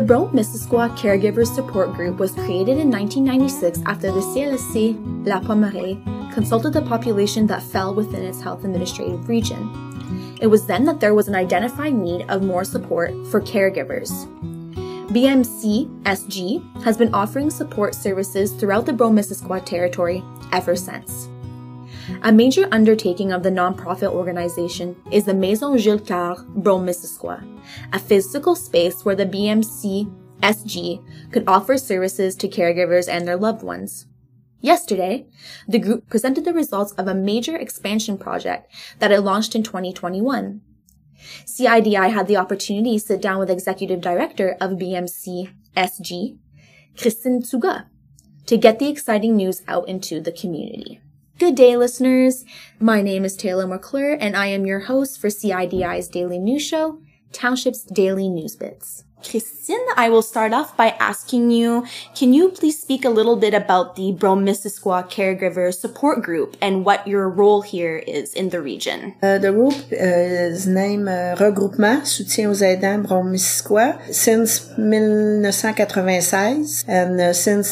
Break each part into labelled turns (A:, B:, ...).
A: Brome-Missisquoi Caregivers Support Group was created in 1996 after the CLSC La Pommeraye consulted the population that fell within its health administrative region. It was then that there was an identified need of more support for caregivers. BMC-SG has been offering support services throughout the Brome-Missisquoi territory ever since. A major undertaking of the nonprofit organization is the Maison Jules Carre Brome-Missisquoi, a physical space where the BMC-SG could offer services to caregivers and their loved ones. Yesterday, the group presented the results of a major expansion project that it launched in 2021. CIDI had the opportunity to sit down with Executive Director of BMC-SG, Christine Tsuga, to get the exciting news out into the community. Good day, listeners. My name is Taylor McClure, and I am your host for CIDI's daily news show, Township's Daily News Bits. Christine, I will start off by asking you, can you please speak a little bit about the Brome-Missisquoi Caregiver Support Group and what your role here is in the region?
B: The group is named Regroupement Soutien aux Aidants Brome-Missisquoi since 1996 and since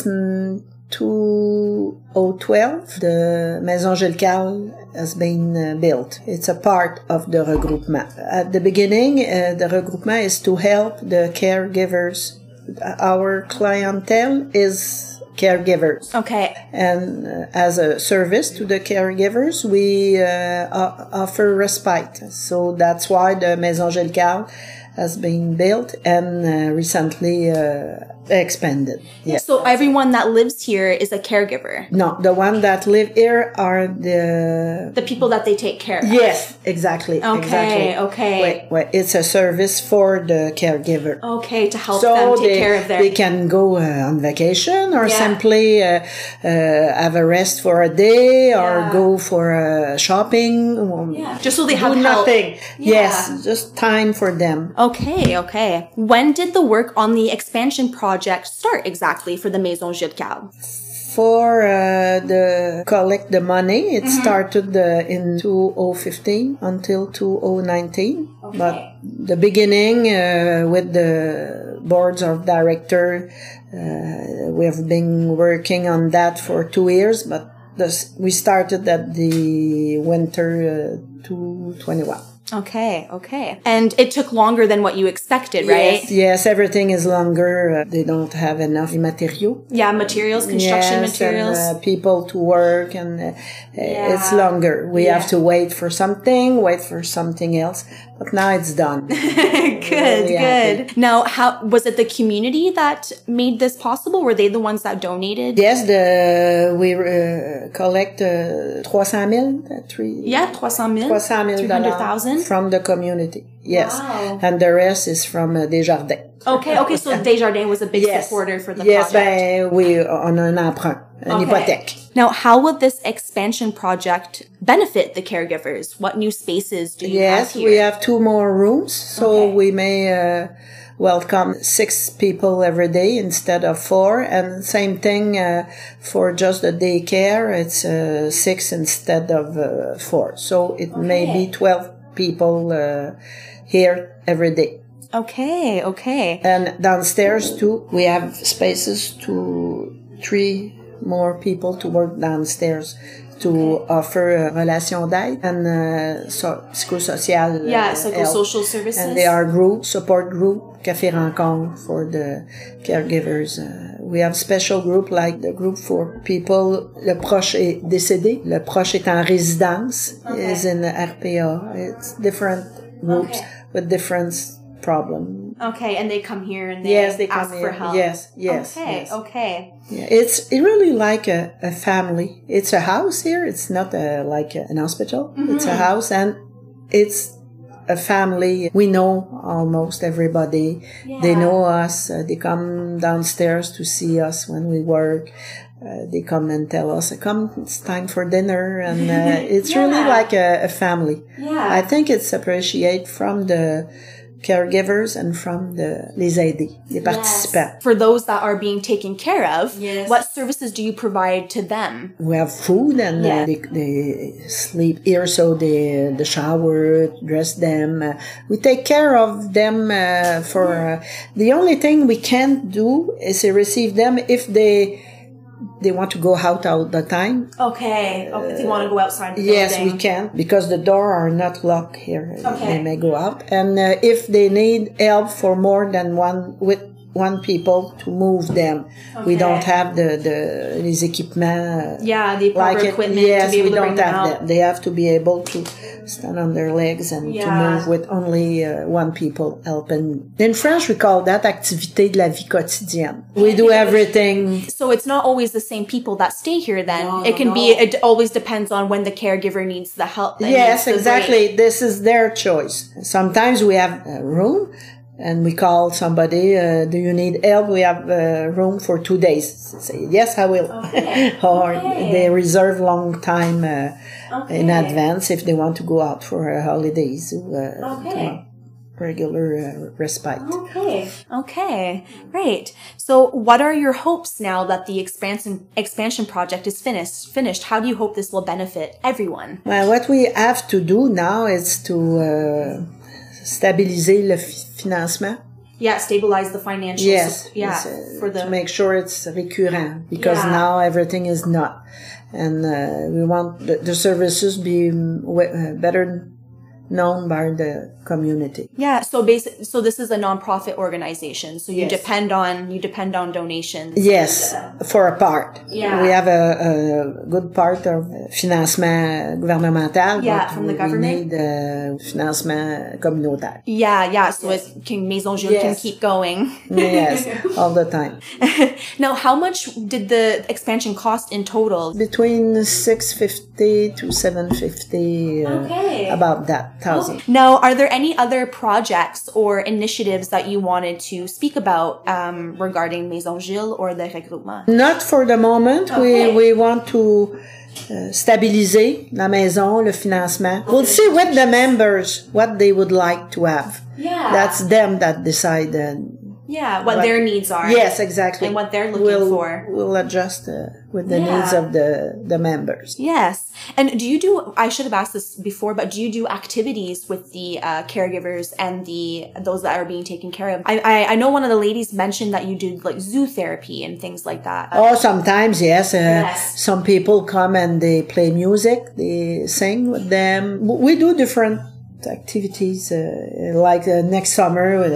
B: 2012, the Maison Jules Carre has been built. It's a part of the regroupement. At the beginning, the regroupement is to help the caregivers. Our clientele is caregivers.
A: Okay.
B: And as a service to the caregivers, we offer respite. So that's why the Maison Jules Carre has been built and recently expanded. Yes.
A: So everyone that lives here is a caregiver?
B: No, the one that live here are the
A: people that they take care of?
B: Yes, exactly.
A: Okay.
B: Wait. It's a service for the caregiver.
A: Okay, to help them take care of their...
B: They can go on vacation or simply have a rest for a day or go for shopping.
A: Just so they have
B: nothing. Yes, just time for them.
A: Okay. When did the work on the expansion project start exactly for the Maison Jules Carre?
B: For collect the money, it started in 2015 until 2019. Okay. But the beginning with the boards of director, we have been working on that for 2 years, but we started at the winter 2021.
A: Okay. And it took longer than what you expected, right?
B: Yes, everything is longer. They don't have enough materials.
A: Yeah, construction materials.
B: And people to work, and it's longer. We have to wait for something else. But now it's done.
A: Good. Now, how was it the community that made this possible? Were they the ones that donated?
B: Yes, we collect 300,000.
A: 300,000
B: from the community. Yes.
A: Wow.
B: And the rest is from Desjardins.
A: Okay, so Desjardins was a big supporter for the project.
B: Yes, we on un emprunt, an hypothèque.
A: Now, how will this expansion project benefit the caregivers? What new spaces do you have here?
B: Yes, we have 2 more rooms, so we may welcome 6 people every day instead of 4. And same thing for just the daycare, it's 6 instead of 4. So it may be 12 people here every day.
A: Okay.
B: And downstairs too, we have spaces to 3 more people to work downstairs to offer relation d'aide and psychosocial
A: psychosocial services.
B: And they are support group, café rencontre for the caregivers. We have special group like the group for people, le proche est décédé, le proche est en résidence, is in the RPA. It's different groups with different problems.
A: Okay, and they come here and they ask for help.
B: Yes.
A: Okay.
B: Yeah, it's really like a family. It's a house here. It's not like an hospital. It's a house, and it's a family. We know almost everybody. Yeah. They know us. They come downstairs to see us when we work. They come and tell us, come, it's time for dinner. And it's really like a family.
A: Yeah.
B: I think it's appreciated from the caregivers and from les aidés, les participants.
A: For those that are being taken care of,
B: Yes.
A: what services do you provide to them?
B: We have food and they sleep here, so they shower, dress them. We take care of them for... the only thing we can't do is receive them if they want to go out all the time.
A: Okay. If you want to go outside the
B: Yes,
A: building.
B: we can, because the door are not locked here.
A: Okay.
B: They may go out. And if they need help for more than one people to move them, we don't have les équipements.
A: The proper equipment
B: yes,
A: to be able
B: we
A: to bring
B: don't
A: them
B: have
A: out.
B: that. They have to be able to stand on their legs and to move with only one people helping. In French, we call that activité de la vie quotidienne. We do everything.
A: So it's not always the same people that stay here then. It always depends on when the caregiver needs the help.
B: Yes, exactly. This is their choice. Sometimes we have a room and we call somebody, do you need help? We have room for 2 days. Say, yes, I will.
A: Okay.
B: Or they reserve long time in advance if they want to go out for holidays. Regular respite.
A: Okay. Great. So what are your hopes now that the expansion project is finished? How do you hope this will benefit everyone?
B: Well, what we have to do now is to stabiliser le financement.
A: Stabilize the financials.
B: Yes.
A: To
B: make sure it's recurrent, because now everything is not. And we want the services be better known by the community.
A: So this is a non-profit organization. So you depend on donations.
B: Yes, for a part. We have a good part of financement gouvernemental.
A: From the government.
B: We need financement communautaire.
A: So Maison Jules can keep going.
B: Yes, all the time.
A: Now, how much did the expansion cost in total?
B: Between 650 to 750, about that. 1,000.
A: Now, are there any other projects or initiatives that you wanted to speak about regarding Maison Jules or the regroupement?
B: Not for the moment. We want to stabiliser la maison, le financement. We'll see with the members what they would like to have. That's them that decide.
A: What their needs are.
B: Yes, exactly.
A: And what they're looking for.
B: We'll adjust with the needs of the members.
A: Yes. And I should have asked this before, but do you do activities with the caregivers and those that are being taken care of? I know one of the ladies mentioned that you do like zoo therapy and things like that.
B: Sometimes, yes. Some people come and they play music, they sing with them. We do different activities, like next summer,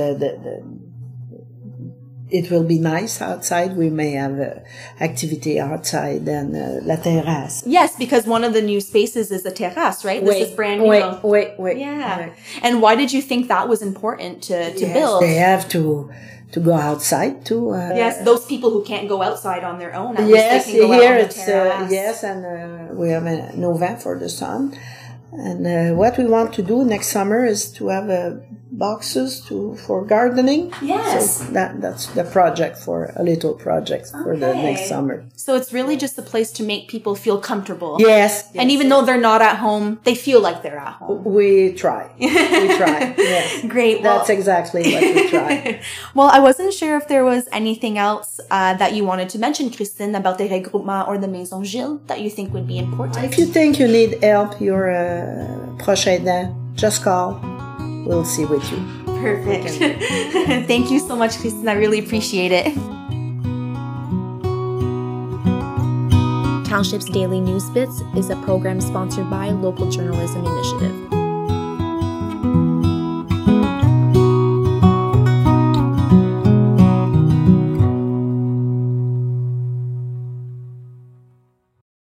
B: it will be nice outside. We may have activity outside and la terrasse.
A: Yes, because one of the new spaces is a terrace, right? This is brand new.
B: Wait.
A: Yeah. And why did you think that was important to build?
B: They have to go outside too.
A: Those people who can't go outside on their own.
B: Yes,
A: they can go
B: here
A: out on
B: it's
A: the terrace.
B: and we have an event for the sun. And what we want to do next summer is to have boxes for gardening.
A: Yes.
B: So that's the project, for a little project for the next summer.
A: So it's really just a place to make people feel comfortable.
B: Yes.
A: And even though they're not at home, they feel like they're at home.
B: We try. Yes.
A: Great.
B: That's exactly what we try.
A: Well, I wasn't sure if there was anything else that you wanted to mention, Christine, about the regroupement or the Maison Jules that you think would be important.
B: If you think you need help, you're proche aidant, just call. We'll see with you.
A: Perfect. Thank you so much, Christine. I really appreciate it. Township's Daily News Bits is a program sponsored by Local Journalism Initiative.